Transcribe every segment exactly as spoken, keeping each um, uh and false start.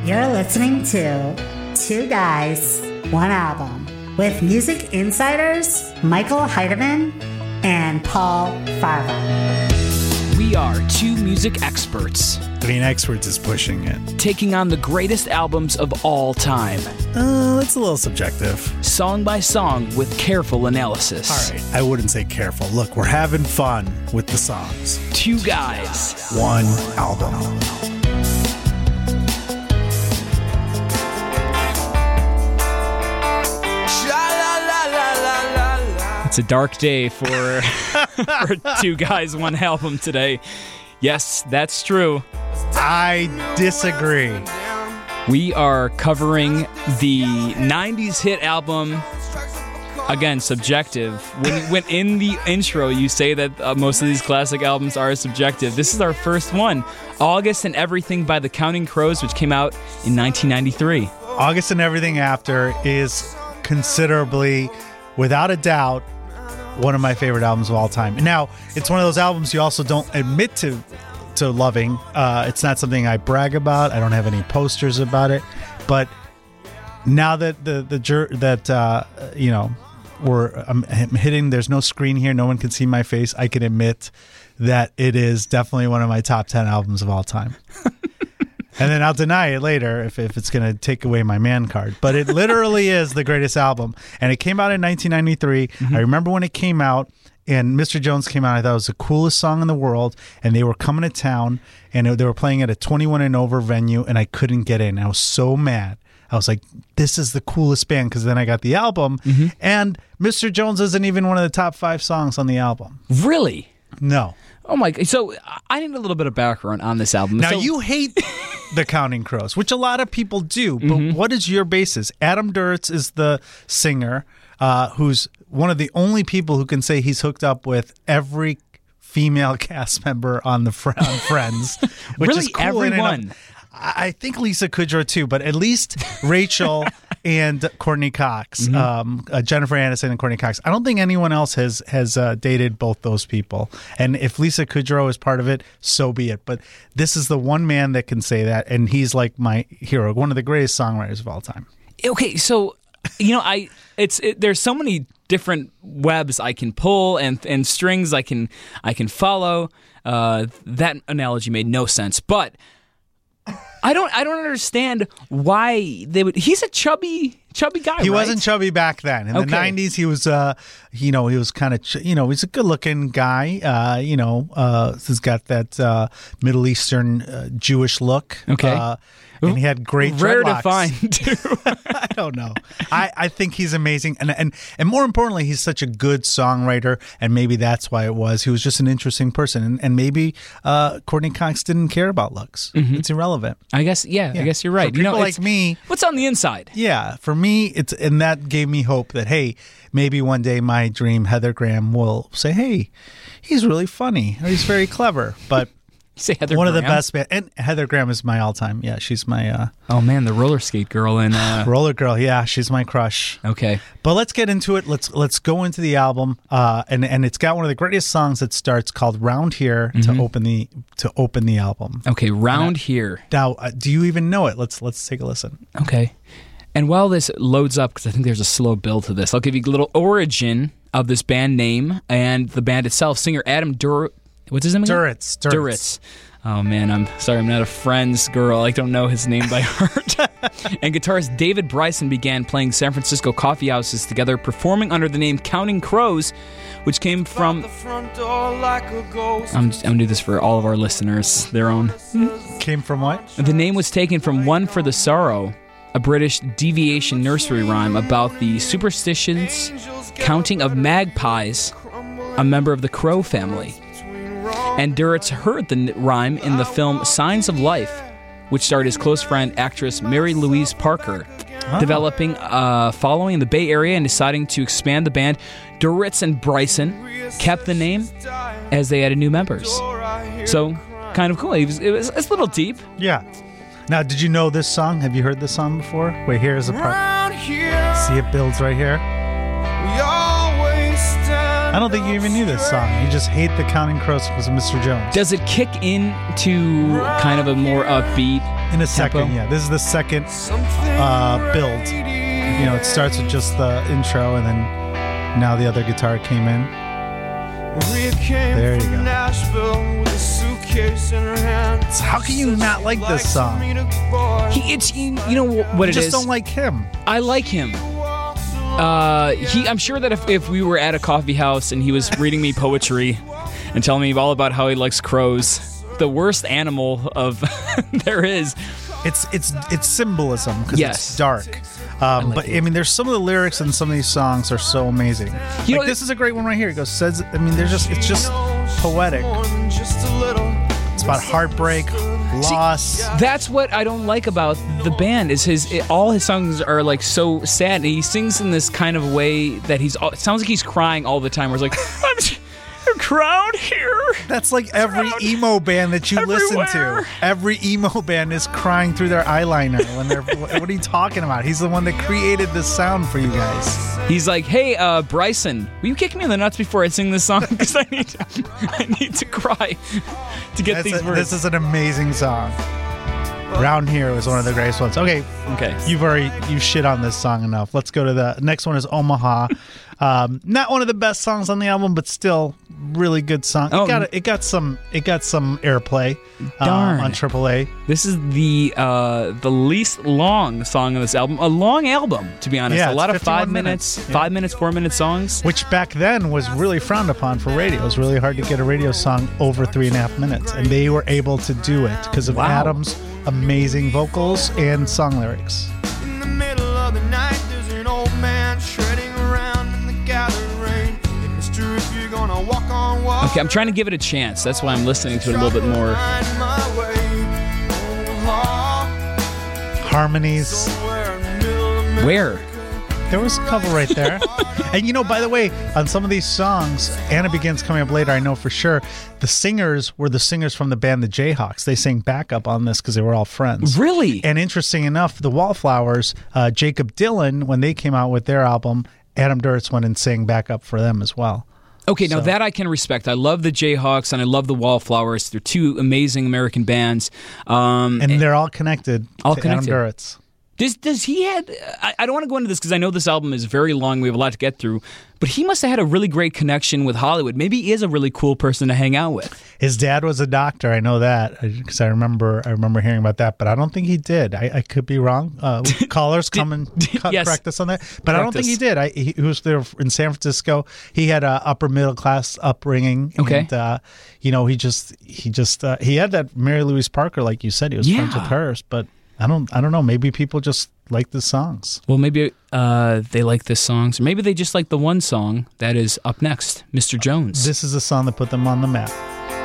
You're listening to Two Guys, One Album with music insiders Michael Heidemann and Paul Farva. We are two music experts. I mean, experts is pushing it. Taking on the greatest albums of all time. Uh, that's a little subjective. Song by song with careful analysis. All right, I wouldn't say careful. Look, we're having fun with the songs. Two guys. One album. It's a dark day for, for Two Guys, One Album today. Yes, that's true. I disagree. We are covering the nineties hit album. Again, subjective. When, when in the intro you say that uh, most of these classic albums are subjective, this is our first one. August and Everything by the Counting Crows, which came out in nineteen ninety-three. August and Everything After is considerably, without a doubt, one of my favorite albums of all time. Now, it's one of those albums you also don't admit to to loving. Uh, it's not something I brag about. I don't have any posters about it. But now that the the jur- that uh, you know we're I'm, I'm hitting, there's no screen here, no one can see my face. I can admit that it is definitely one of my top ten albums of all time. And then I'll deny it later if, if it's going to take away my man card. But it literally is the greatest album. And it came out in nineteen ninety-three. Mm-hmm. I remember when it came out and Mister Jones came out. I thought it was the coolest song in the world. And they were coming to town and they were playing at a twenty-one and over venue and I couldn't get in. I was so mad. I was like, this is the coolest band, because then I got the album. Mm-hmm. And Mister Jones isn't even one of the top five songs on the album. Really? No. Oh my! So I need a little bit of background on this album. Now so, you hate the Counting Crows, which a lot of people do. But mm-hmm. what is your basis? Adam Duritz is the singer, uh, who's one of the only people who can say he's hooked up with every female cast member on the fr- on Friends, which really is cool. Everyone. I think Lisa Kudrow too, but at least Rachel and Courtney Cox, mm-hmm. um, uh, Jennifer Aniston and Courtney Cox. I don't think anyone else has has uh, dated both those people. And if Lisa Kudrow is part of it, so be it. But this is the one man that can say that, and he's like my hero, one of the greatest songwriters of all time. Okay, so you know, I it's it, there's so many different webs I can pull and and strings I can I can follow. Uh, that analogy made no sense, but. I don't. I don't understand why they would. He's a chubby, chubby guy. He right? wasn't chubby back then. In okay. the nineties, he was. Uh, you know, he was kind of. Ch- you know, he's a good-looking guy. Uh, you know, uh, he's got that uh, Middle Eastern uh, Jewish look. Okay. Uh, and he had great rare dreadlocks. to find too. I don't know. I, I think he's amazing, and and and more importantly, he's such a good songwriter, and maybe that's why it was. He was just an interesting person, and, and maybe uh, Courtney Cox didn't care about looks. Mm-hmm. It's irrelevant. I guess. Yeah, yeah. I guess you're right. For people you know, like me, what's on the inside? Yeah, for me, it's and that gave me hope that hey, maybe one day my dream Heather Graham will say, hey, he's really funny or he's very clever, but. Say Heather One Graham? of the best bands. And Heather Graham is my all-time. Yeah, she's my... Uh, oh, man, the roller skate girl. in uh... Roller girl, yeah, she's my crush. Okay. But let's get into it. Let's let's go into the album. Uh, and, and it's got one of the greatest songs that starts called Round Here mm-hmm. to open the to open the album. Okay, Round I, Here. Now, uh, do you even know it? Let's, let's take a listen. Okay. And while this loads up, because I think there's a slow build to this, I'll give you a little origin of this band name and the band itself. Singer Adam Dur... What's his name again? Duritz. Duritz. Duritz. Oh, man, I'm sorry, I'm not a Friends girl. I don't know his name by heart. And guitarist David Bryson began playing San Francisco coffee houses together, performing under the name Counting Crows, which came from... I'm, I'm going to do this for all of our listeners, their own. Came from what? The name was taken from One for the Sorrow, a British deviation nursery rhyme about the superstitions counting of magpies, a member of the crow family. And Duritz heard the rhyme in the film Signs of Life, which starred his close friend, actress Mary Louise Parker. Oh. Developing a following in the Bay Area and deciding to expand the band, Duritz and Bryson kept the name as they added new members. So, kind of cool. It was, it was it's a little deep. Yeah. Now, did you know this song? Have you heard this song before? Wait, here's the part. See, it builds right here. I don't think you even knew this song. You just hate the Counting Crows because of Mister Jones. Does it kick into kind of a more upbeat In a second, tempo? yeah. This is the second uh, build. You know, it starts with just the intro, and then now the other guitar came in. There you go. So how can you not like this song? He, it's you, you know what I it just is. don't like him. I like him. Uh, he. I'm sure that if, if we were at a coffee house and he was reading me poetry and telling me all about how he likes crows, the worst animal of there is. It's it's it's symbolism because Yes. it's dark. Um, like but it. I mean, there's some of the lyrics in some of these songs are so amazing. You like know, this is a great one right here. It goes says. I mean, there's just it's just poetic. It's about heartbreak, loss. That's what I don't like about the band is his it, all his songs are like so sad. And he sings in this kind of way that he's it sounds like he's crying all the time. Where it's like I'm just, a crowd here. That's like every Crowd emo band that you listen everywhere. to. Every emo band is crying through their eyeliner when they're. What are you talking about? He's the one that created this sound for you guys. He's like, hey, uh, Bryson, will you kick me in the nuts before I sing this song? Because I need, to, I need to cry to get That's these a- words. this is an amazing song. Round Here was one of the greatest ones. Okay, okay. you've already you shit on this song enough. Let's go to the next one. Is Omaha. Um, not one of the best songs on the album, but still really good song. Oh. It got it got some it got some airplay uh, Darn. on triple A. This is the uh, the least long song on this album. A long album, to be honest. Yeah, a lot it's of five fifty-one minutes, minutes. Yeah. five minutes, four minute songs. Which back then was really frowned upon for radio. It was really hard to get a radio song over three and a half minutes, and they were able to do it because of Wow. Adam's amazing vocals and song lyrics. In the middle of the night, there's an old man shredding around in the gathering rain. Hey, mister, if you're gonna walk on water, Okay, I'm trying to give it a chance. That's why I'm listening to it a little bit more. find my way. Oh, Harmonies. somewhere in the middle of Where? There was a couple right there. And you know, by the way, on some of these songs, Anna Begins coming up later, I know for sure, the singers were the singers from the band The Jayhawks. They sang backup on this because they were all friends. Really? And interesting enough, the Wallflowers, uh, Jacob Dylan, when they came out with their album, Adam Duritz went and sang backup for them as well. Okay, now So- that I can respect. I love the Jayhawks and I love the Wallflowers. They're two amazing American bands. Um, And they're all connected All to connected. Adam Duritz. Does does he had? I, I don't want to go into this because I know this album is very long. We have a lot to get through, but he must have had a really great connection with Hollywood. Maybe he is a really cool person to hang out with. His dad was a doctor. I know that because I remember I remember hearing about that, but I don't think he did. I, I could be wrong. Uh, callers come and co- yes. correct us on that, but I don't Correct think he us. did. I, he, he was there in San Francisco. He had a upper middle class upbringing. Okay. and, uh, you know he just he just uh, he had that Mary Louise Parker, like you said. He was friends Yeah. with hers, but I don't I don't know. Maybe people just like the songs. Well, maybe uh, they like this song, or maybe they just like the one song that is up next, Mister Jones. This is a song that put them on the map.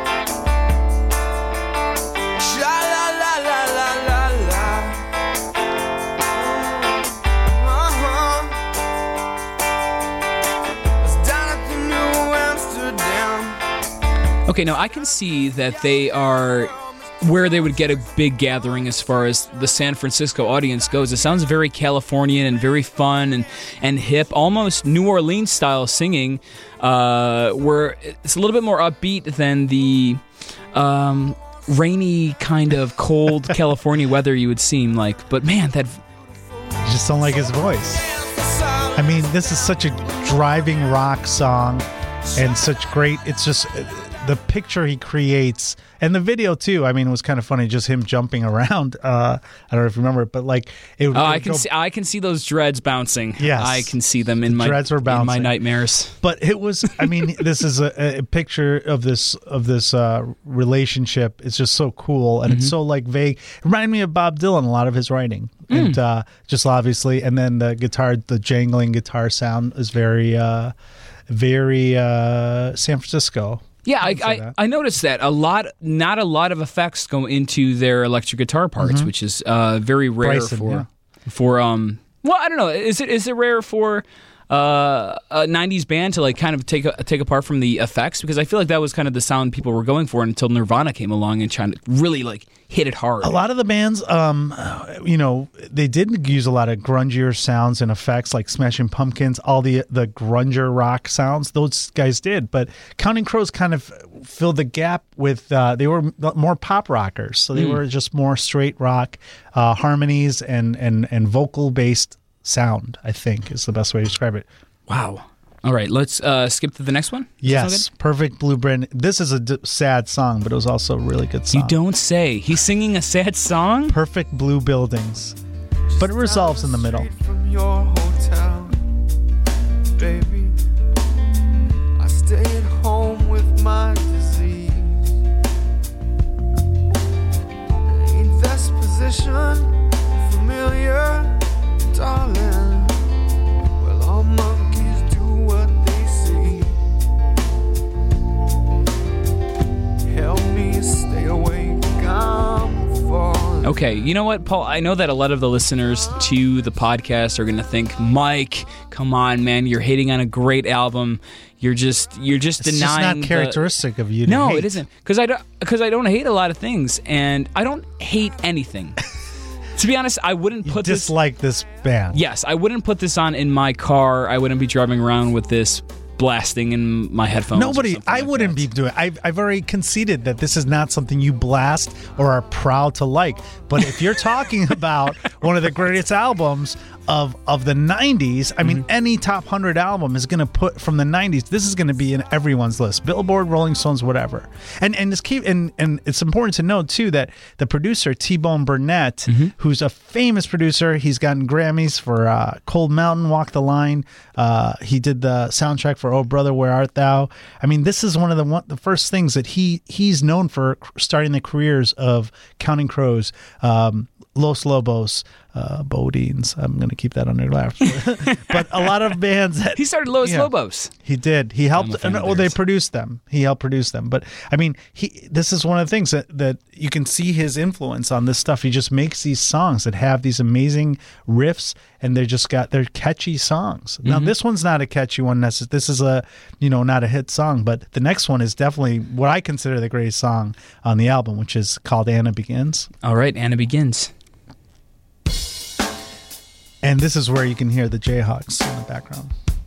Okay, now I can see that they are where they would get a big gathering as far as the San Francisco audience goes. It sounds very Californian and very fun and, and hip, almost New Orleans style singing, uh, where it's a little bit more upbeat than the um, rainy kind of cold California weather you would seem like. But man, that I just don't like his voice. I mean, this is such a driving rock song and such great. It's just uh, the picture he creates and the video too. I mean, it was kind of funny, just him jumping around. Uh, I don't know if you remember it, but like it would. oh, it I would can go- see I can see those dreads bouncing. Yes. I can see them in The my dreads were in my bouncing. nightmares. But it was. I mean, this is a, a picture of this of this uh, relationship. It's just so cool, and Mm-hmm. it's so like vague. It reminded me of Bob Dylan. A lot of his writing, Mm. and uh, just obviously, and then the guitar, the jangling guitar sound is very, uh, very uh, San Francisco. Yeah, I, I'd say I, that. I noticed that a lot, not a lot of effects go into their electric guitar parts, which is uh, very rare Bryson, for yeah. for um. Well, I don't know. Is it is it rare for uh, a nineties band to like kind of take a, take apart from the effects? Because I feel like that was kind of the sound people were going for until Nirvana came along and trying to really like hit it hard. A lot of the bands, um, you know, they did use a lot of grungier sounds and effects, like Smashing Pumpkins, all the the grunger rock sounds. Those guys did, but Counting Crows kind of filled the gap with uh, they were more pop rockers, so they Mm. were just more straight rock uh, harmonies and and and vocal based sound. I think is the best way to describe it. Wow. All right, let's uh, skip to the next one. Does that sound Yes, Perfect Blueprint. This is a d- sad song, but it was also a really good good? song. You don't say. He's singing a sad song? Perfect Blue Buildings, but it resolves in the middle. From your hotel, baby, I stayed home with my disease. Ain't this position familiar, darling? Well, all monkeys do what they see. Help me stay awake, I'm falling. Okay, you know what, Paul? I know that a lot of the listeners to the podcast are going to think, Mike, come on, man, you're hating on a great album. You're just you're just It's just denying not the- characteristic of you. To No, hate. it isn't. Because I don't because I don't hate a lot of things, and I don't hate anything. To be honest, I wouldn't You put this. dislike this band. Yes, I wouldn't put this on in my car. I wouldn't be driving around with this blasting in my headphones. or Nobody, something I like wouldn't that. be doing. I've, I've already conceded that this is not something you blast or are proud to like. But if you're talking about one of the greatest albums of of the nineties, I mean, Mm-hmm. any top hundred album is going to put from the nineties. This is going to be in everyone's list, Billboard, Rolling Stones, whatever. And and it's keep and and it's important to note too that the producer T-Bone Burnett, Mm-hmm. who's a famous producer, he's gotten Grammys for uh, Cold Mountain, Walk the Line. Uh, he did the soundtrack for Oh Brother, Where Art Thou? I mean, this is one of the one, the first things that he he's known for starting the careers of Counting Crows, um, Los Lobos, uh, Bodines. I'm going to keep that under wraps. But a lot of bands that He started Los Yeah. Lobos. he did. He I'm a helped. fan of Well, they theirs. produced them. He helped produce them. But I mean, he. This is one of the things that that you can see his influence on this stuff. He just makes these songs that have these amazing riffs, and they're just got they're catchy songs. Now, Mm-hmm. this one's not a catchy one. Necess- This is a you know not a hit song, but the next one is definitely what I consider the greatest song on the album, which is called Anna Begins. All right, Anna Begins. And this is where you can hear the Jayhawks in the background.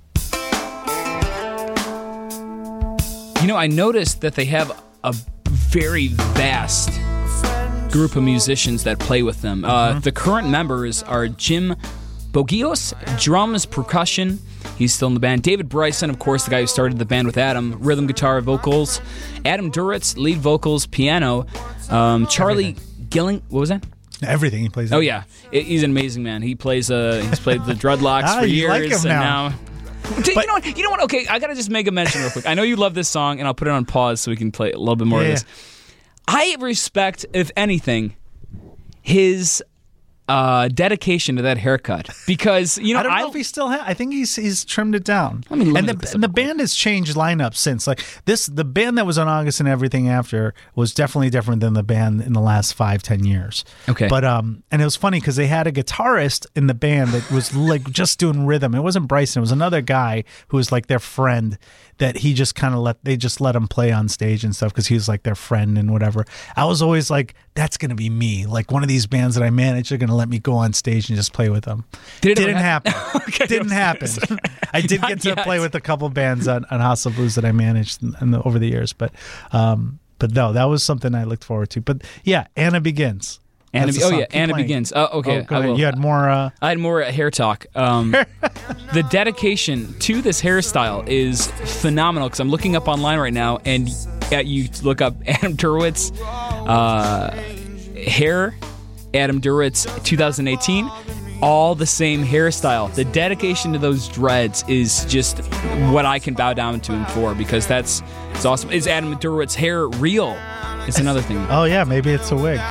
You know, I noticed that they have a very vast group of musicians that play with them. Uh, Mm-hmm. The current members are Jim Bogios, drums, percussion. He's still in the band. David Bryson, of course, the guy who started the band with Adam, rhythm guitar, vocals. Adam Duritz, lead vocals, piano. Um, Charlie Gilling, what was that? Everything he plays. Oh yeah, I- he's an amazing man. He plays. Uh, he's played the Dreadlocks Ah, for you years, like him and now. now. Dude, you know what? You know what? Okay, I gotta just make a mention real quick. I know you love this song, and I'll put it on pause so we can play a little bit more Yeah, of this. I respect, if anything, his uh, dedication to that haircut because you know I don't know I if he still has. I think he's he's trimmed it down. Let me- let and me the look this and up the real band has changed lineup since. Like this, the band that was on August and everything after was definitely different than the band in the last five ten years. Okay. but um, and it was funny because they had a guitarist in the band that was like just doing rhythm. It wasn't Bryson. It was another guy who was like their friend that he just kind of let they just let him play on stage and stuff because he was like their friend and whatever. I was always like, that's gonna be me. Like one of these bands that I manage are gonna let me go on stage and just play with them. Did it ever Didn't hap- happen. Okay, Didn't I happen. was gonna I did Not get to yet. play with a couple bands on, on House of Blues that I managed in, in the, over the years, but um, but no, that was something I looked forward to. But yeah, Anna Begins. Anna, That's the oh song. yeah, Keep Anna playing. Begins. Oh, okay, Oh, go I ahead. will. You had more. Uh, I had more hair talk. Um, the dedication to this hairstyle is phenomenal because I'm looking up online right now, and uh, you look up Adam Duritz uh, hair, Adam Duritz twenty eighteen, all the same hairstyle. The dedication to those dreads is just what I can bow down to him for because that's it's awesome. Is Adam Duritz hair real? It's another thing. oh yeah, maybe it's a wig.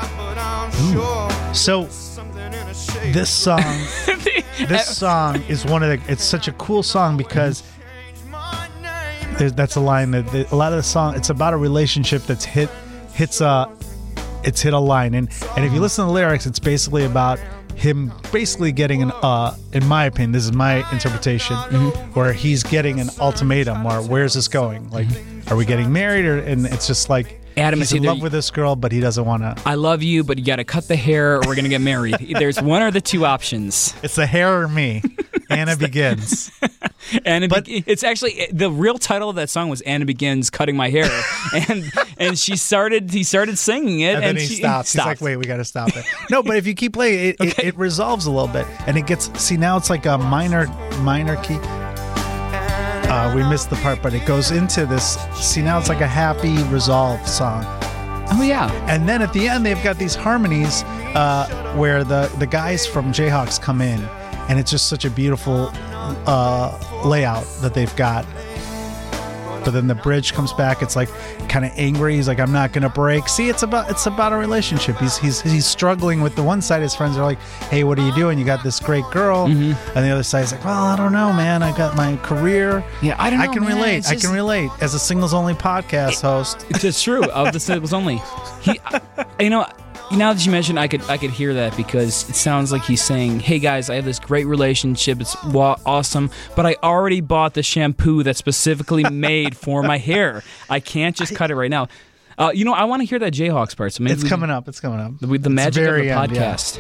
So this song, this song is one of the. It's such a cool song because there's, that's a line that, that a lot of the song. It's about a relationship that's hit hits a it's hit a line, and and if you listen to the lyrics, it's basically about him basically getting an uh in my opinion, this is my interpretation, where he's getting an ultimatum. Where where's this going? Like, are we getting married? Or and it's just like. Adam, He's it's in either- love with this girl, but he doesn't want to. I love you, but you got to cut the hair, or we're gonna get married. There's one or the two options. It's the hair or me. Anna Begins. Anna But- Be- it's actually the real title of that song was Anna Begins Cutting My Hair, and and she started he started singing it, And, and, then he she stops. He's like, wait, we got to stop it. No, but if you keep playing, it, it, it resolves a little bit. And it gets, see, now it's like a minor, minor key. Uh, we missed the part, but it goes into this. See, now it's like a happy resolve song. Oh yeah, And then at the end, they've got these harmonies uh, where the, the guys from Jayhawks come in. And it's just such a beautiful uh, layout that they've got. But then the bridge comes back. It's like kind of angry. He's like, "I'm not gonna break." See, it's about it's about a relationship. He's he's he's struggling with the one side. His friends are like, "Hey, what are you doing? You got this great girl," Mm-hmm. and the other side's like, "Well, I don't know, man. I got my career. yeah. I don't know. I can man. relate. It's I just- can relate as a singles only podcast host." It's just true of the singles only. He, you know, now that you mentioned, I could I could hear that because it sounds like he's saying, "Hey guys, I have this great relationship. It's wa- awesome, but I already bought the shampoo that's specifically made for my hair. I can't just cut it right now." Uh, you know, I want to hear that Jayhawks part. So maybe It's we, coming up. It's coming up. The, the It's magic of very the end, yeah. podcast.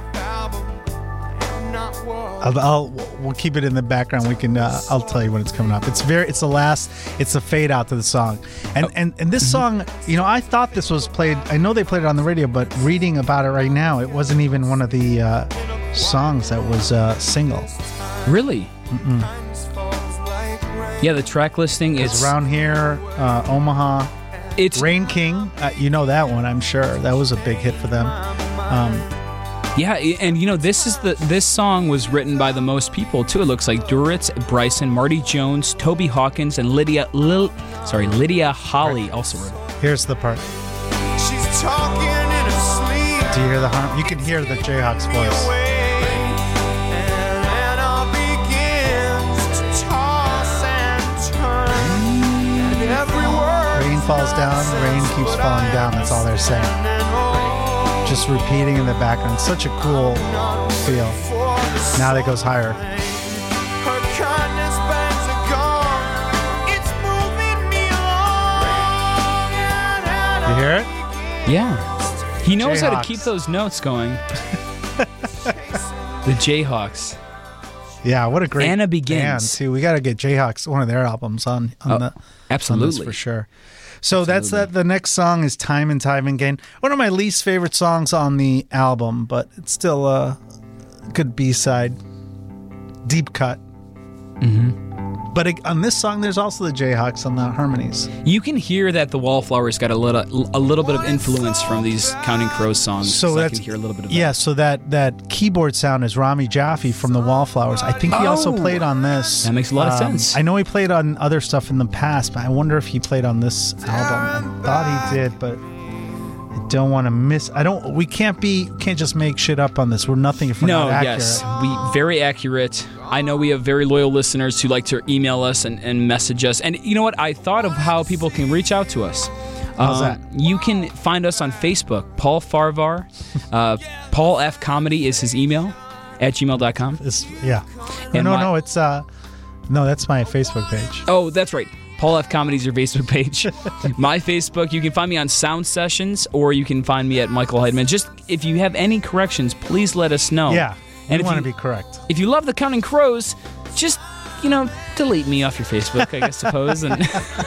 I'll, I'll we'll keep it in the background. We can. Uh, I'll tell you when it's coming up. It's very. It's the last. It's a fade out to the song, and Oh. and and this song. You know, I thought this was played. I know they played it on the radio, but reading about it right now, it wasn't even one of the uh, songs that was uh, single. Really? Yeah, the track listing It's is Around Here, uh, Omaha, It's Rain King. Uh, you know that one, I'm sure. That was a big hit for them. Um, yeah, and you know this is the this song was written by the most people too. It looks like Duritz, Bryson, Marty Jones, Toby Hawkins, and Lydia Lil, sorry Lydia Holly also wrote it. here's the part. She's talking in her sleep. Do you hear the harm? You can hear the Jayhawks voice. And Anna begins to toss and turn. And every word Rain falls down, rain keeps falling down. That's all they're saying. Just repeating in the background. Such a cool feel. Now that goes higher. Her kindness bands are gone. It's moving me along. And You hear it? Yeah, he knows how to Jayhawks. keep those notes going. The Jayhawks. Yeah, what a great Anna Begins. band, too. We got to get Jayhawks, one of their albums, on, on, Oh, the, on this absolutely. for sure. So that's that. The next song is Time and Time Again. One of my least favorite songs on the album, but it's still a good B-side. Deep cut. Mm-hmm. But it, on this song, there's also the Jayhawks on the harmonies. You can hear that the Wallflowers got a little a little bit of influence from these Counting Crows songs. So 'cause I that's can hear a little bit of yeah. that. So that that keyboard sound is Rami Jaffe from the Wallflowers. I think he also Oh. played on this. That makes a lot of Um, sense. I know he played on other stuff in the past, but I wonder if he played on this album. I thought he did, but I don't want to miss. I don't. We can't be. Can't just make shit up on this. We're nothing if we're No, not accurate. yes, we very accurate. I know we have very loyal listeners who like to email us and, and message us. And you know what? I thought of how people can reach out to us. How's Um, that? You can find us on Facebook, Paul Farvar. Uh, Paul F. Comedy is his email at gmail dot com. It's, yeah. And no, my- no. It's uh. No, that's my Facebook page. Oh, that's right. Paul F. Comedy is your Facebook page. My Facebook, you can find me on Sound Sessions, or you can find me at Michael Heidman. Just if you have any corrections, please let us know. Yeah. And you if want to you- be correct. If you love the Counting Crows, just, you know, delete me off your Facebook, I guess, suppose. And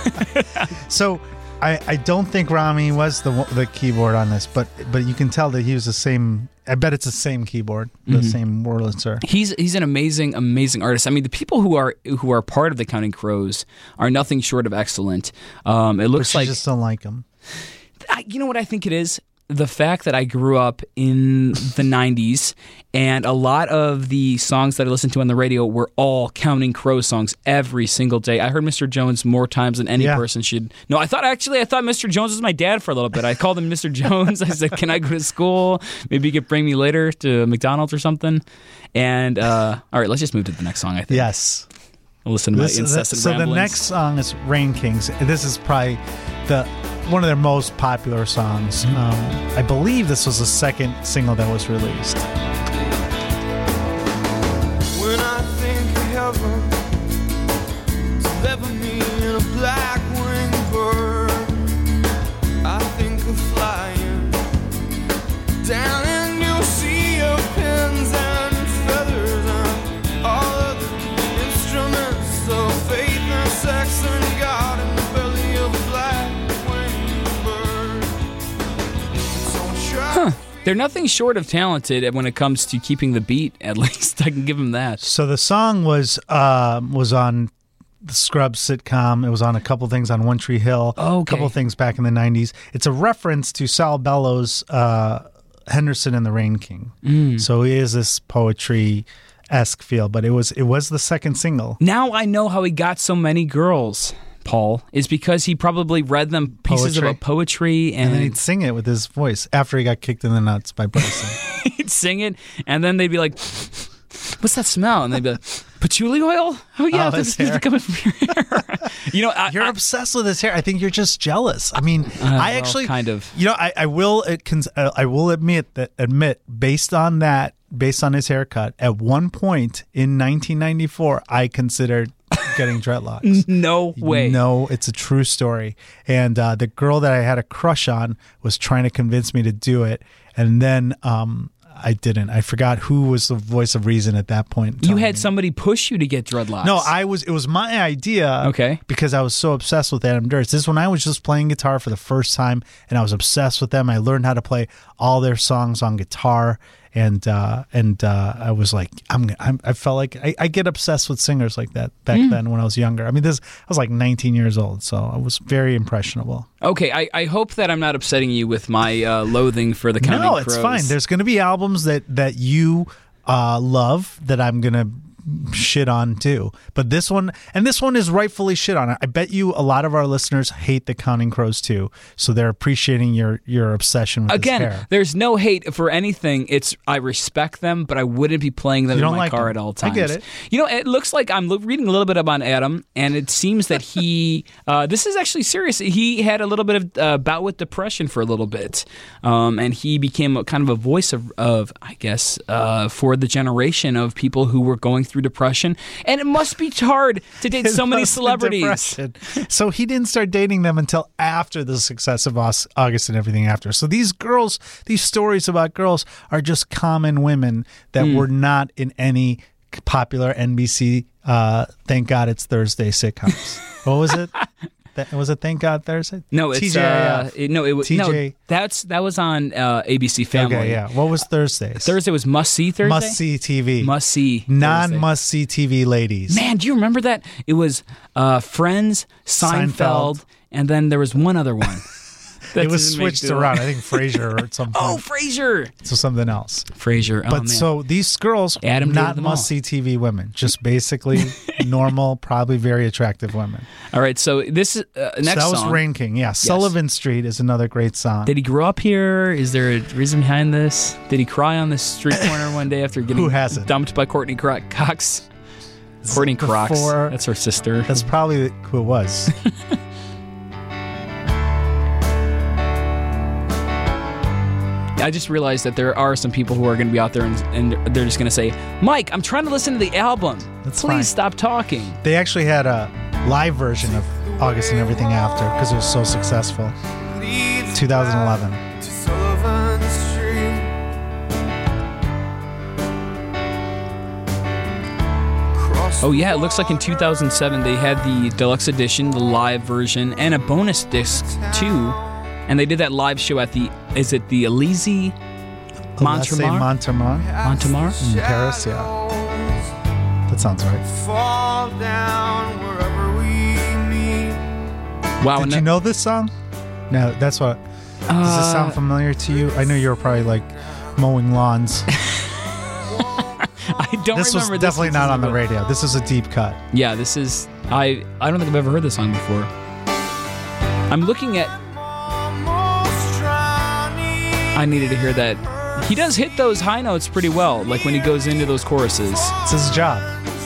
So, I, I don't think Rami was the the keyboard on this, but but you can tell that he was the same. I bet it's the same keyboard, the Mm-hmm. same Wurlitzer. he's he's an amazing, amazing artist. I mean, the people who are who are part of the Counting Crows are nothing short of excellent. Um, it But looks you like just don't like him. I, you know what I think it is? The fact that I grew up in the nineties and a lot of the songs that I listened to on the radio were all Counting Crow songs every single day. I heard Mister Jones more times than any Yeah. person should. No, I thought actually, I thought Mister Jones was my dad for a little bit. I called him Mister Jones. I said, can I go to school? Maybe you could bring me later to McDonald's or something. And, uh, all right, let's just move to the next song, I think. Yes. I'll listen to This- my incessant so ramblings. the next song is Rain Kings. This is probably the one of their most popular songs. Mm-hmm. Um, I believe this was the second single that was released. When I think of heaven, deliver me in a black winged bird. I think of flying down into a sea of pins and feathers and all of the instruments They're nothing short of talented when it comes to keeping the beat. At least I can give them that. So the song was uh, was on the Scrubs sitcom. It was on a couple things on One Tree Hill. Oh, okay. A couple things back in the nineties. It's a reference to Sal Bellows' uh, Henderson and the Rain King. Mm. So it is this poetry-esque feel, but it was it was the second single. Now I know how he got so many girls, Paul, is because he probably read them pieces Poetry. of poetry and, And then he'd sing it with his voice after he got kicked in the nuts by Bryson. he'd sing it, and then they'd be like, what's that smell? And they'd be like, patchouli oil? Oh, yeah, Oh, this his is hair. coming from your hair. You know, I, You're I, obsessed with his hair. I think you're just jealous. I mean, I well, actually kind of. You know, I, I will. It can, I will admit that. Admit based on that, based on his haircut, at one point in nineteen ninety-four, I considered getting dreadlocks. no way. No, it's a true story. And uh, the girl that I had a crush on was trying to convince me to do it, and then um, I didn't. I forgot who was the voice of reason at that point. You had somebody push you to get dreadlocks. No, I was. It was my idea. Okay. Because I was so obsessed with Adam Duritz. This is when I was just playing guitar for the first time, and I was obsessed with them. I learned how to play all their songs on guitar, and uh, and uh, I was like, I'm. I'm I felt like I, I get obsessed with singers like that back Mm. then when I was younger. I mean, this I was like nineteen years old, so I was very impressionable. Okay, I, I hope that I'm not upsetting you with my uh, loathing for the Counting No, Crows. it's fine. There's going to be albums that that you uh, love that I'm going to shit on too. But this one, and this one is rightfully shit on. I bet you a lot of our listeners hate the Counting Crows too, so they're appreciating your your obsession with Again, his hair. there's no hate for anything. It's I respect them, but I wouldn't be playing them You in don't my like car them. at all I times. get it. You know, it looks like I'm lo- reading a little bit about Adam, and it seems that he. uh, this is actually serious. He had a little bit of uh, bout with depression for a little bit, um, and he became a, kind of a voice of, of I guess, uh, for the generation of people who were going through depression. And it must be hard to date so many His celebrities. depression. So he didn't start dating them until after the success of Aus- August and everything after. So these girls, these stories about girls are just common women that Hmm. were not in any popular N B C uh, Thank God It's Thursday sitcoms. What was it? That, was it Thank God Thursday? No, it's T J I F. uh, it, no, it was T J. no. That's that was on uh, A B C Family. Okay, yeah. What was Thursdays? Thursday was Must See Thursday. Must see T V. Must see. Non Thursday. must see T V ladies. Man, do you remember that? It was uh, Friends, Seinfeld, Seinfeld. and then there was one other one. That it was didn't make switched the- around. I think Frasier or something. Oh, Frasier. So something else. Frasier. Oh, But man. so these girls, Adam dated not them all. must see T V women, just basically normal, probably very attractive women. All right, so this is uh, next so that was song. Rain King. Yeah, Sullivan Street is another great song. Did he grow up here? Is there a reason behind this? Did he cry on the street corner one day after getting Who hasn't? dumped by Courtney Cro- Cox? Courtney Crocs. Before- That's her sister. That's probably who it was. I just realized that there are some people who are going to be out there and, and they're just going to say, Mike, I'm trying to listen to the album. That's Please fine. stop talking. They actually had a live version of August and Everything After because it was so successful. twenty eleven. To Sullivan Street. Cross Oh, yeah, it looks like in two thousand seven they had the deluxe edition, the live version, and a bonus disc, too. And they did that live show at the, is it the Elysee Montemar? Montemar. Montemar? In Paris, yeah. That sounds right. fall down wherever we meet. Wow. Did and you that- know this song? No, that's what. Does this sound familiar to you? I know you were probably like mowing lawns. I don't This was remember definitely this not on the one. radio. This is a deep cut. Yeah, this is, I, I don't think I've ever heard this song before. I'm looking at, Almost drowning. I needed to hear that. He does hit those high notes pretty well, like when he goes into those choruses. It's his job.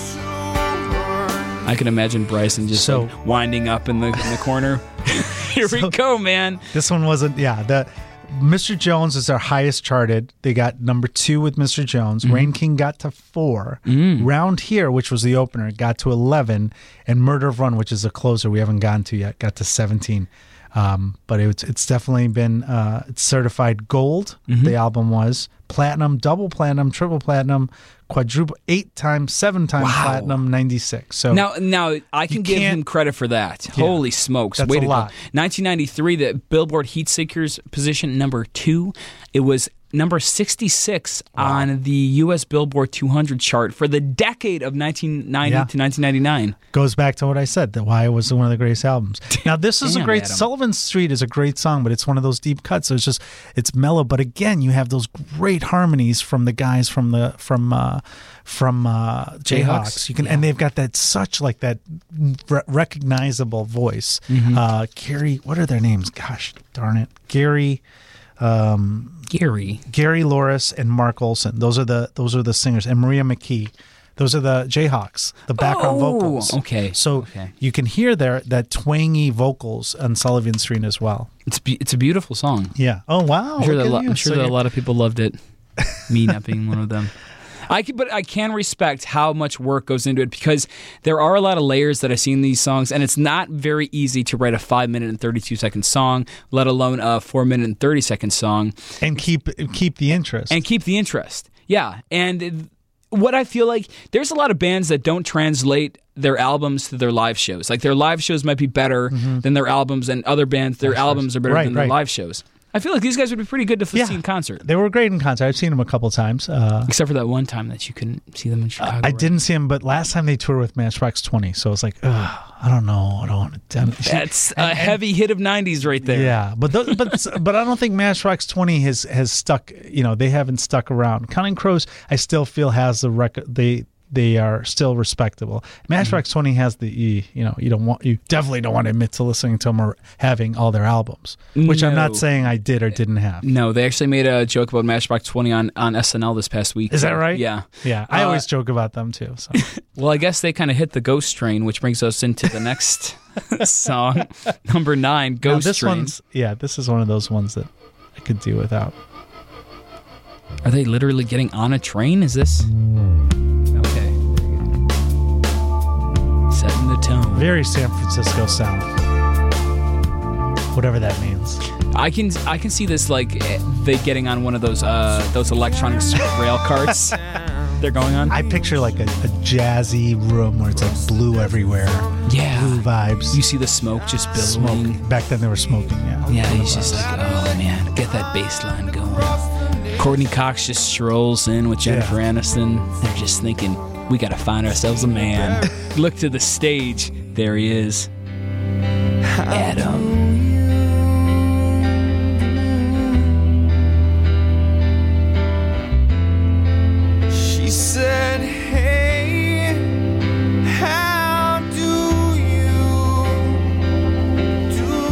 I can imagine Bryson just So- like winding up in the in the corner. Here we So- go, man. This one wasn't. Yeah, the Mister Jones is our highest charted. They got number two with Mister Jones. Mm-hmm. Rain King got to four. Mm. Round Here, which was the opener, got to eleven, and Murder of Run, which is a closer we haven't gotten to yet, got to seventeen. Um, but it's it's definitely been uh, it's certified gold. Mm-hmm. The album was platinum, double platinum, triple platinum, quadruple, eight times, seven times Wow. platinum, ninety-six. So Now, now I can You give can't- him credit for that. Holy smokes! That's Way a to lot. go. nineteen ninety-three, the Billboard Heat Seekers position number two. It was number sixty-six on the U S Billboard two hundred chart for the decade of nineteen ninety Yeah. to nineteen ninety-nine. Goes back to what I said, that why it was one of the greatest albums. Now, this is a Damn, great, Adam. Sullivan Street is a great song, but it's one of those deep cuts. So it's just, it's mellow. But again, you have those great harmonies from the guys from the, from, uh, from, uh, Jayhawks. Jayhawks? You can, and they've got that such like that re- recognizable voice. Mm-hmm. Uh, Gary, what are their names? Gosh, darn it. Gary, um, Gary. Gary Loris and Mark Olson. Those are the those are the singers, and Maria McKee. Those are the Jayhawks, the background Oh, vocals. okay. So Okay. you can hear there that twangy vocals on Sullivan Street as well. It's be- it's a beautiful song. Yeah. Oh wow. I'm sure, look that, at lo- you. I'm sure So that a you're- lot of people loved it. Me not being one of them. I can, but I can respect how much work goes into it because there are a lot of layers that I see in these songs, and it's not very easy to write a five minute and thirty two second song, let alone a four minute and thirty second song, and keep keep the interest. and keep the interest. Yeah, and it- what I feel like there's a lot of bands that don't translate their albums to their live shows. Like their live shows might be better than their albums, and other bands their albums are better Right, than their right. live shows. I feel like these guys would be pretty good to Yeah. see in concert. They were great in concert. I've seen them a couple times. Uh, Except for that one time that you couldn't see them in Chicago. I right? didn't see them, but last time they toured with Matchbox twenty, so it's like, ugh, I don't know. I don't want to. That's a heavy hit of nineties right there. Yeah, but those, but but I don't think Matchbox twenty has has stuck. You know, they haven't stuck around. Counting Crows, I still feel has the record. They they are still respectable. Matchbox twenty has the E. You know, you don't want you definitely don't want to admit to listening to them or having all their albums, which I'm No. not saying I did or didn't have. No, they actually made a joke about Matchbox twenty on, on S N L this past week. Is that right? Yeah. Yeah, I Uh, always joke about them too. So Well, I guess they kind of hit the Ghost Train, which brings us into the next song, number nine, now, Ghost this Train. one's yeah, this is one of those ones that I could do without. Are they literally getting on a train? Is this? Okay. Setting the tone. Very San Francisco sound, whatever that means. I can I can see this like eh, they getting on one of those uh those electronic rail carts they're going on. I picture like a, a jazzy room where it's like blue everywhere, yeah. blue vibes. You see the smoke just billowing. Smoke. Back then they were smoking, yeah. Yeah, he's just like, oh man, get that bass line going. Courtney Cox just strolls in with Jennifer Yeah. Aniston. They're just thinking, we gotta find ourselves a man. Look to the stage. There he is. Adam. She said, hey, how do you do?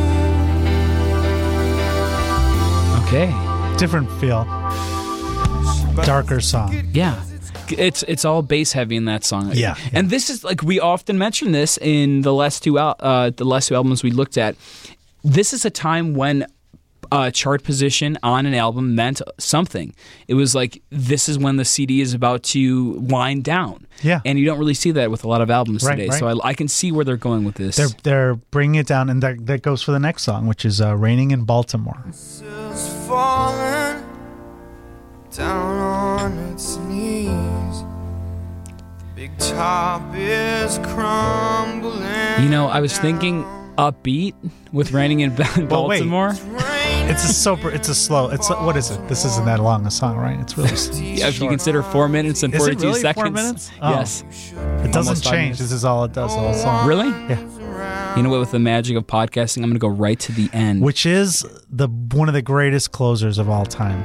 Okay. Different feel, darker song. Yeah. It's it's all bass heavy in that song. Yeah, And this is like we often mention this in the last two al- uh, the last two albums we looked at. This is a time when uh, chart position on an album meant something. It was like this is when the C D is about to wind down. Yeah. And you don't really see that with a lot of albums Right, today. right. So I, I can see where they're going with this. They're they're bringing it down, and that, that goes for the next song, which is uh, "Raining in Baltimore." Is falling down on its knees. Big top is crumbling. you know, I was thinking upbeat with Raining in Well, wait. Baltimore. It's a super. It's a slow. It's a, what is it? This isn't that long a song, right? It's really. s- Yeah, if you short. consider four minutes and Is it forty-two really four seconds. minutes? Oh. Yes. It doesn't almost five change. minutes. This is all it does. The whole song. Really? Yeah. You know what? With the magic of podcasting, I'm going to go right to the end. Which is the one of the greatest closers of all time.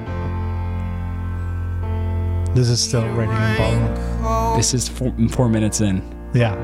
This is still "Raining in Baltimore." This is four, four minutes in. Yeah.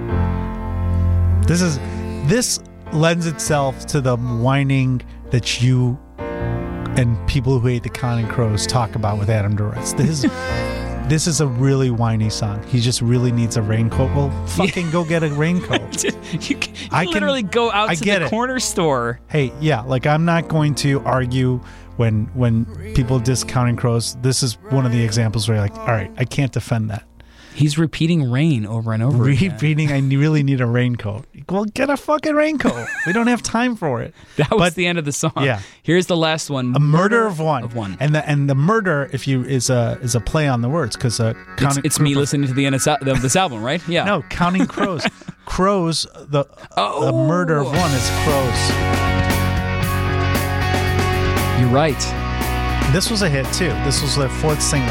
This is this lends itself to the whining that you and people who hate the Counting Crows talk about with Adam Duritz. This is this is a really whiny song. He just really needs a raincoat. Well, fucking go get a raincoat. you can, you I can- literally go out I to get the it. corner store. Hey, yeah, like I'm not going to argue when when people diss Counting Crows. This is one of the examples where you're like, all right, I can't defend that. He's repeating rain over and over again. Repeating, I really need a raincoat. Well, get a fucking raincoat. We don't have time for it. That was But- the end of the song. Yeah. Here's the last one. A murder of one. Of one. And the and the murder, if you is a is a play on the words, because uh, It's, counting, it's me listening to the end of sa- of this album, right? Yeah. No, Counting Crows. Crows. The Oh. the murder of one is crows. You're right. This was a hit too. This was their fourth single.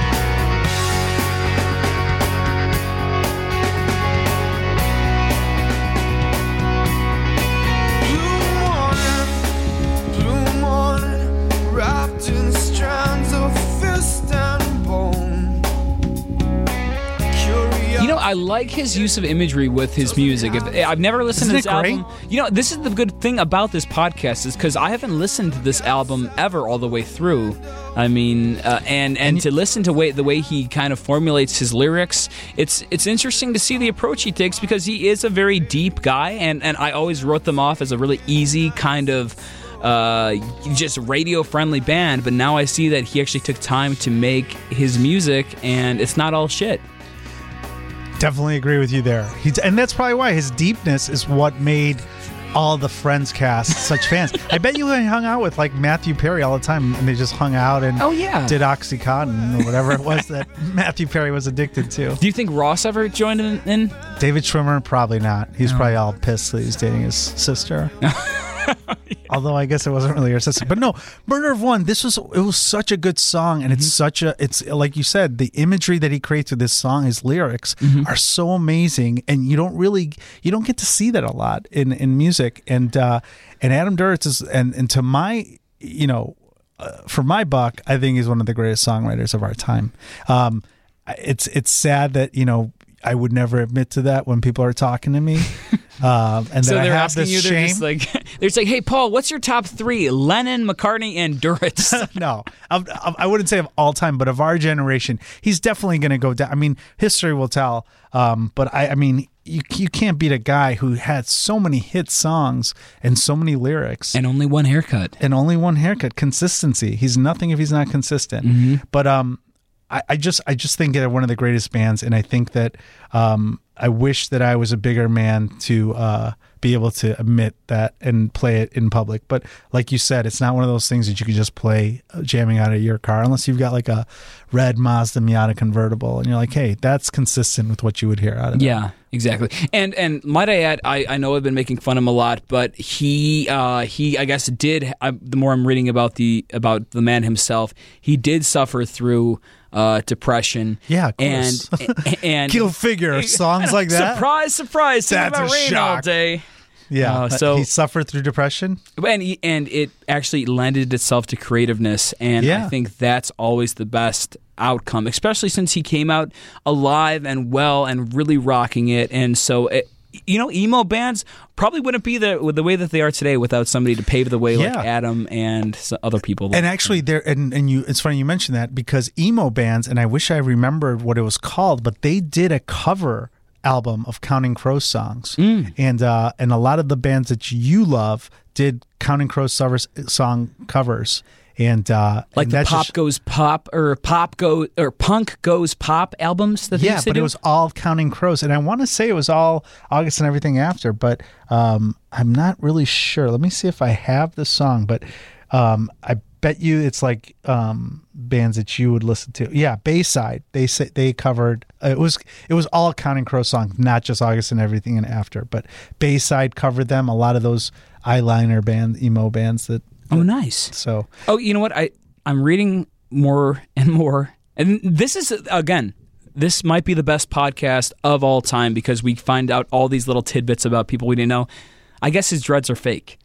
I like his use of imagery with his music. If, I've never listened Isn't to this it great? album. You know, this is the good thing about this podcast is because I haven't listened to this album ever all the way through. I mean, uh, and and to listen to way, the way he kind of formulates his lyrics, it's it's interesting to see the approach he takes because he is a very deep guy, and, and I always wrote them off as a really easy kind of uh, just radio-friendly band, but now I see that he actually took time to make his music, and it's not all shit. Definitely agree with you there. He's, and that's probably why his deepness is what made all the Friends cast such fans. I bet you hung out with like Matthew Perry all the time, and they just hung out and oh, yeah. did Oxycontin or whatever it was that Matthew Perry was addicted to. Do you think Ross ever joined in? in? David Schwimmer, probably not. He's no. probably all pissed that he's dating his sister. Although I guess it wasn't really her sister, but no, Murder of One. This was it was such a good song, and it's mm-hmm. such a it's like you said, the imagery that he creates with this song, his lyrics mm-hmm. are so amazing, and you don't really you don't get to see that a lot in in music. And uh, and Adam Duritz is and and to my you know uh, for my buck, I think he's one of the greatest songwriters of our time. Um, it's it's sad that you know I would never admit to that when people are talking to me. Um, and so then they're I have asking this you, they're shame. just like, they're just like, hey, Paul, what's your top three? Lennon, McCartney, and Duritz. No, of, of, I wouldn't say of all time, but of our generation, he's definitely going to go down. I mean, history will tell. Um, but I, I mean, you you can't beat a guy who had so many hit songs and so many lyrics and only one haircut and only one haircut. Consistency. He's nothing if he's not consistent. Mm-hmm. But um, I, I just I just think they're one of the greatest bands, and I think that um. I wish that I was a bigger man to uh, be able to admit that and play it in public. But like you said, it's not one of those things that you can just play jamming out of your car unless you've got like a red Mazda Miata convertible and you're like, hey, that's consistent with what you would hear out of it. Yeah, exactly. And and might I add, I, I know I've been making fun of him a lot, but he uh, he I guess did. I, the more I'm reading about the about the man himself, he did suffer through. Uh, depression. Yeah, of course. And, and Go figure, songs like that. Surprise, surprise. That's about a rain shock. all day. Yeah, uh, so he suffered through depression. And, he, and it actually lended itself to creativeness, and yeah. I think that's always the best outcome, especially since he came out alive and well and really rocking it. And so, it, you know, emo bands probably wouldn't be the the way that they are today without somebody to pave the way yeah. like Adam and other people. And actually, there and, and you, it's funny you mentioned that because emo bands, and I wish I remembered what it was called, but they did a cover album of Counting Crows songs, mm. and uh, and a lot of the bands that you love did Counting Crows covers, song covers. And uh, like and the that's pop just, goes pop or pop go or punk goes pop albums that they yeah, used to but do? it was all Counting Crows, and I want to say it was all August and Everything After, but um, I'm not really sure. Let me see if I have the song, but um, I bet you it's like um, bands that you would listen to. Yeah, Bayside. They say they covered. Uh, it was it was all Counting Crows songs, not just August and Everything and After, but Bayside covered them. A lot of those eyeliner bands, emo bands that. Oh, nice. So, oh, you know what? I, I'm reading more and more. And this is, again, this might be the best podcast of all time because we find out all these little tidbits about people we didn't know. I guess his dreads are fake.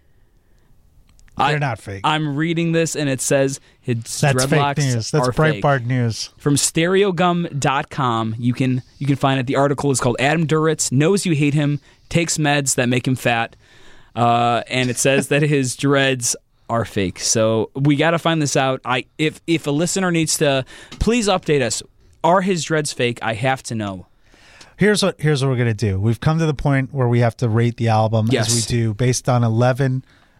They're I, not fake. I'm reading this and it says his That's dreadlocks fake news. That's are Breitbart fake. News. From stereogum dot com, you can you can find it. The article is called Adam Duritz Knows You Hate Him, Takes Meds That Make Him Fat. Uh, and it says that his dreads are fake. So we got to find this out. I if if a listener needs to, please update us. Are his dreads fake? I have to know. Here's what here's what we're gonna do. We've come to the point where we have to rate the album yes. as we do based on eleven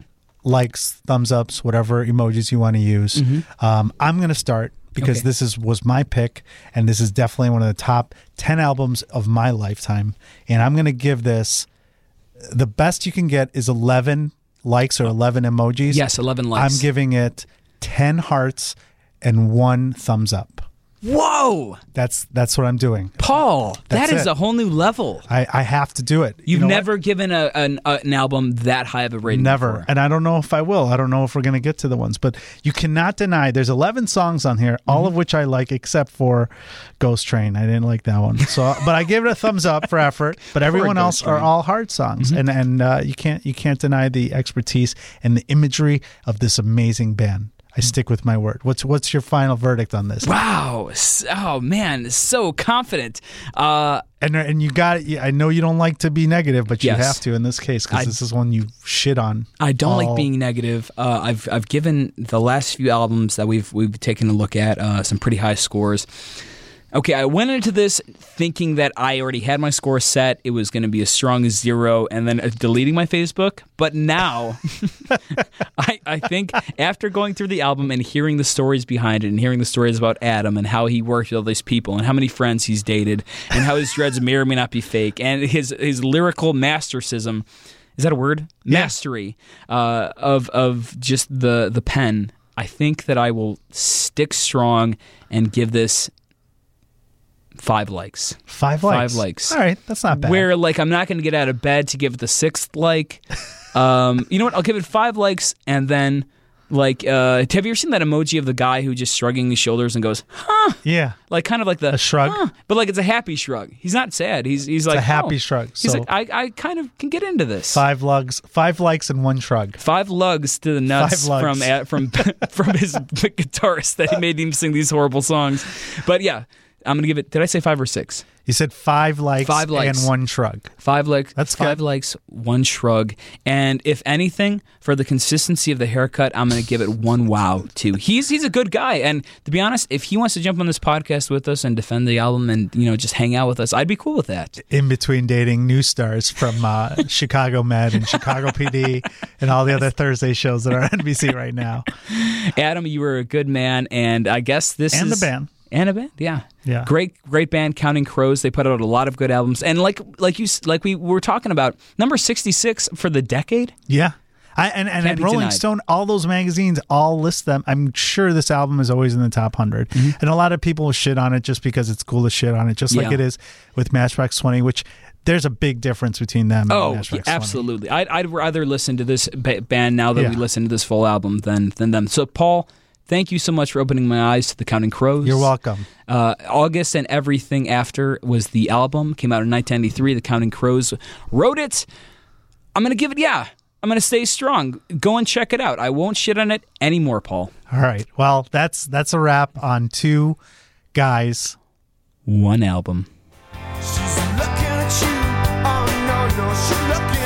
likes, thumbs ups, whatever emojis you want to use. Mm-hmm. Um, I'm gonna start because okay. this is was my pick, and this is definitely one of the top ten albums of my lifetime. And I'm gonna give this the best you can get is eleven likes or eleven emojis. Yes, eleven likes. I'm giving it ten hearts and one thumbs up Whoa, That's that's what I'm doing. Paul, That's that is it. a whole new level. I, I have to do it. You've You know never what? given a, an, a, an album that high of a rating Never. before. And I don't know if I will. I don't know if we're going to get to the ones, but you cannot deny there's eleven songs on here, all Mm-hmm. of which I like except for Ghost Train. I didn't like that one. So, but I give it a thumbs up for effort, but everyone else Ghost are Train. all hard songs. Mm-hmm. And and uh, you can't you can't deny the expertise and the imagery of this amazing band. I stick with my word. What's what's your final verdict on this? Wow. S- Oh, man. So confident. Uh, And and you got it. I know you don't like to be negative, but you Yes. have to in this case because I- this is one you shit on. I don't all- like being negative. Uh, I've I've given the last few albums that we've we've taken a look at uh, some pretty high scores. Okay, I went into this thinking that I already had my score set. It was going to be as strong as zero, and then uh, deleting my Facebook. But now, I, I think after going through the album and hearing the stories behind it, and hearing the stories about Adam and how he worked with all these people, and how many friends he's dated, and how his dreads may or may not be fake, and his his lyrical mastercism. Is that a word? Yeah. Mastery uh, of of just the the pen. I think that I will stick strong and give this five likes. Five likes. Five likes. All right, that's not bad. Where like I'm not going to get out of bed to give it the sixth like. Um, you know what? I'll give it five likes and then like uh, have you ever seen that emoji of the guy who just shrugging his shoulders and goes, huh? Yeah, Like kind of like the A shrug? huh? But like it's a happy shrug. He's not sad. He's he's like a happy oh. shrug. He's So- like I, I kind of can get into this. five lugs, five likes, and one shrug. Five lugs to the nuts Five from lugs. uh, from from his guitarist that he made him sing these horrible songs. But yeah, I'm gonna give it. Did I say five or six? You said five likes, Five likes. and one shrug. Five likes. That's five good. likes, one shrug, and if anything, for the consistency of the haircut, I'm gonna give it one wow too. He's he's a good guy, and to be honest, if he wants to jump on this podcast with us and defend the album and you know just hang out with us, I'd be cool with that. In between dating new stars from uh, Chicago Med and Chicago P D and all the other Thursday shows that are on N B C right now. Adam, you were a good man, and I guess this And is the band. And a band, yeah, Yeah. great, great band. Counting Crows, they put out a lot of good albums, and like, like you, like we were talking about, number sixty-six for the decade. Yeah. I, and and, Can't and be Rolling denied. Stone, all those magazines all list them. I'm sure this album is always in the top one hundred. Mm-hmm. And a lot of people shit on it just because it's cool to shit on it, just like Yeah. it is with Matchbox twenty, which there's a big difference between them and Oh, Matchbox absolutely. I'd, I'd rather listen to this ba- band now that Yeah. we listen to this full album than than them. So, Paul, thank you so much for opening my eyes to the Counting Crows. twenty. You're welcome. Uh, August and Everything After was the album. Came out in nineteen ninety-three. The Counting Crows wrote it. I'm going to give it, yeah. I'm going to stay strong. Go and check it out. I won't shit on it anymore, Paul. All right. Well, that's that's a wrap on two guys. One album. She's looking at you. Oh no, no, she's looking